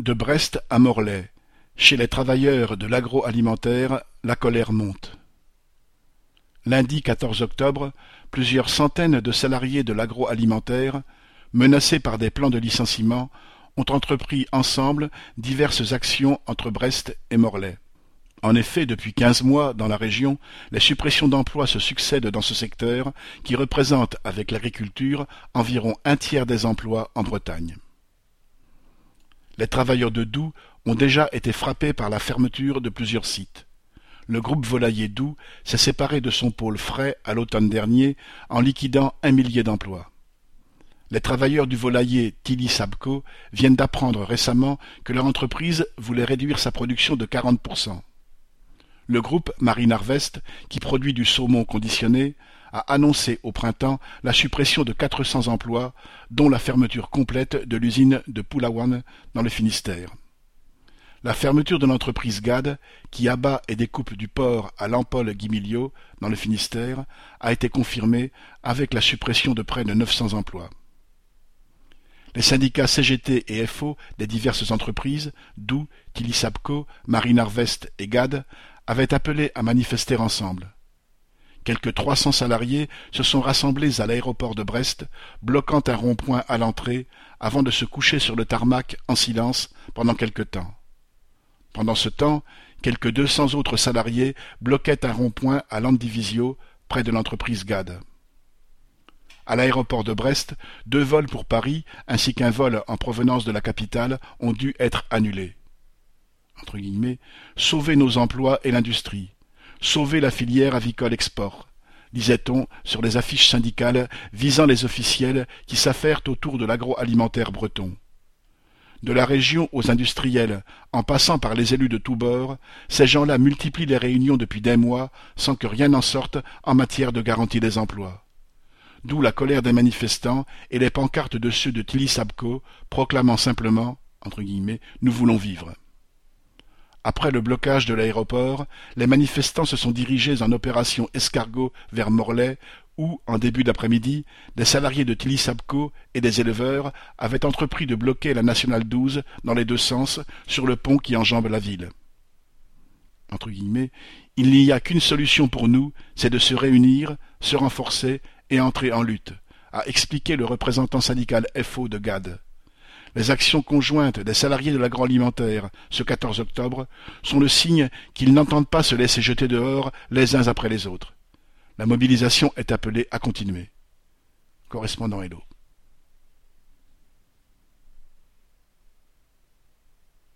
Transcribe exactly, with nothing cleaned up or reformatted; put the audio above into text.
De Brest à Morlaix, chez les travailleurs de l'agroalimentaire, la colère monte. Lundi quatorze octobre, plusieurs centaines de salariés de l'agroalimentaire, menacés par des plans de licenciement, ont entrepris ensemble diverses actions entre Brest et Morlaix. En effet, depuis quinze mois, dans la région, les suppressions d'emplois se succèdent dans ce secteur qui représente, avec l'agriculture, environ un tiers des emplois en Bretagne. Les travailleurs de Doux ont déjà été frappés par la fermeture de plusieurs sites. Le groupe volailler Doux s'est séparé de son pôle frais à l'automne dernier en liquidant un millier d'emplois. Les travailleurs du volailler Tilly Sabco viennent d'apprendre récemment que leur entreprise voulait réduire sa production de quarante pour cent. Le groupe Marine Harvest, qui produit du saumon conditionné, a annoncé au printemps la suppression de quatre cents emplois, dont la fermeture complète de l'usine de Poulaouane dans le Finistère. La fermeture de l'entreprise Gade, qui abat et découpe du porc à Lampol-Guimiliau, dans le Finistère, a été confirmée avec la suppression de près de neuf cents emplois. Les syndicats C G T et F O des diverses entreprises, Doux, Tilly Sabco, Marine Harvest et Gade, avaient appelé à manifester ensemble. Quelques trois cents salariés se sont rassemblés à l'aéroport de Brest, bloquant un rond-point à l'entrée, avant de se coucher sur le tarmac en silence pendant quelque temps. Pendant ce temps, quelques deux cents autres salariés bloquaient un rond-point à Landivisiau, près de l'entreprise Gade. À l'aéroport de Brest, deux vols pour Paris ainsi qu'un vol en provenance de la capitale ont dû être annulés. Entre guillemets, sauver nos emplois et l'industrie. Sauver la filière avicole-export, disait-on sur les affiches syndicales visant les officiels qui s'affairent autour de l'agroalimentaire breton. De la région aux industriels, en passant par les élus de tous bords, ces gens-là multiplient les réunions depuis des mois sans que rien n'en sorte en matière de garantie des emplois. D'où la colère des manifestants et les pancartes de ceux de Tilly Sabco proclamant simplement, entre guillemets, « Nous voulons vivre ». Après le blocage de l'aéroport, les manifestants se sont dirigés en opération escargot vers Morlaix où, en début d'après-midi, des salariés de Tilly Sabco et des éleveurs avaient entrepris de bloquer la nationale douze dans les deux sens sur le pont qui enjambe la ville. Entre guillemets, il n'y a qu'une solution pour nous, c'est de se réunir, se renforcer et entrer en lutte, a expliqué le représentant syndical F O de Gade. Les actions conjointes des salariés de l'agroalimentaire, ce quatorze octobre, sont le signe qu'ils n'entendent pas se laisser jeter dehors les uns après les autres. La mobilisation est appelée à continuer. Correspondant Hello.